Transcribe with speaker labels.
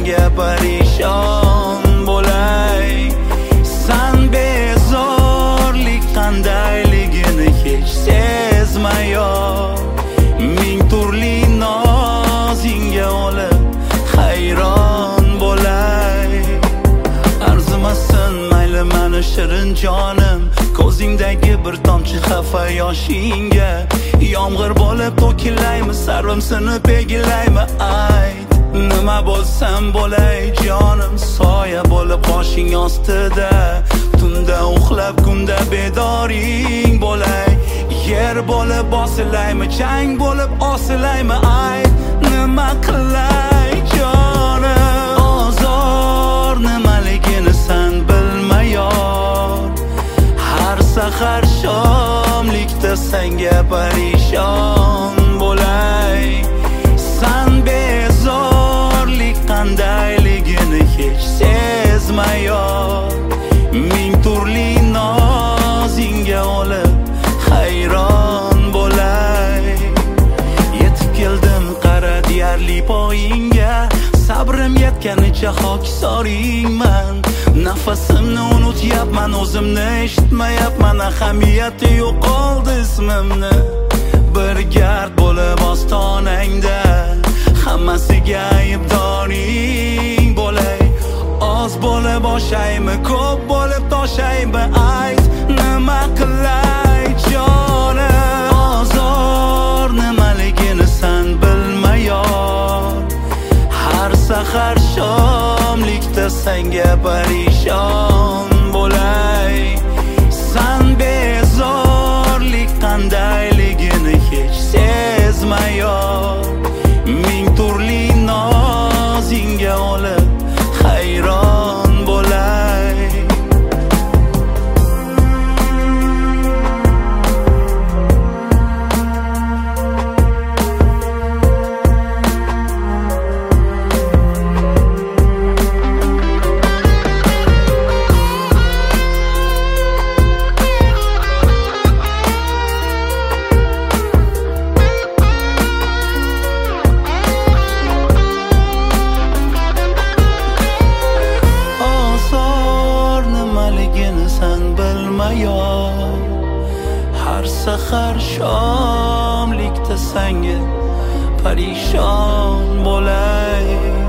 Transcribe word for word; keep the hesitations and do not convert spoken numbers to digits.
Speaker 1: senga parishon bo'lay. San bezorlik qandayligini hech sezmayor, ming turli nozingga olib hayron bo'lay. Arzimasin mayli mani shirin jonim, ko'zingdagi bir tomchi xafa yoshingga. Yomg'ir bo'lib to'kilaymi, sarvim sinib egilaymi? Ayt, nima bo'lsam bo'lay jonim, soya bo'lib boshing ostida, tunda uxlab kunda bedoring bo'lay. Yer bo'lib bosilaymi, chang bo'lib osilaymi? Ayt, nima qilay jonim? Ozor nimaligini san bilmayor, har sahar shomlikda senga parishon bo'lay. San bezorlik qandayligini hech sezmayor, ming turli nozingga olib hayron bo'lay. Yetib keldim qara deyarli poyingga, sabrim yetganicha hokisoringman. Nafasimni unutyapman, o'zimni eshitmayapman, ahamiyati yo'qoldi ismimni. Bir gard bo'lib ostonangda, hammasiga aybdoring bo'lay. Oz bo'lib oshaymi, ko'p bo'lib toshaymi? Ayt, nima qilay jonim? Ozor nimaligini san bilmayor, har sahar shomlikda senga parishon bo'lay. San bezorlik qandayligini hech sezmayor, ming turli nozingga olib hayron bo'lay. Har sahar shomlikda senga parishon bo'lay.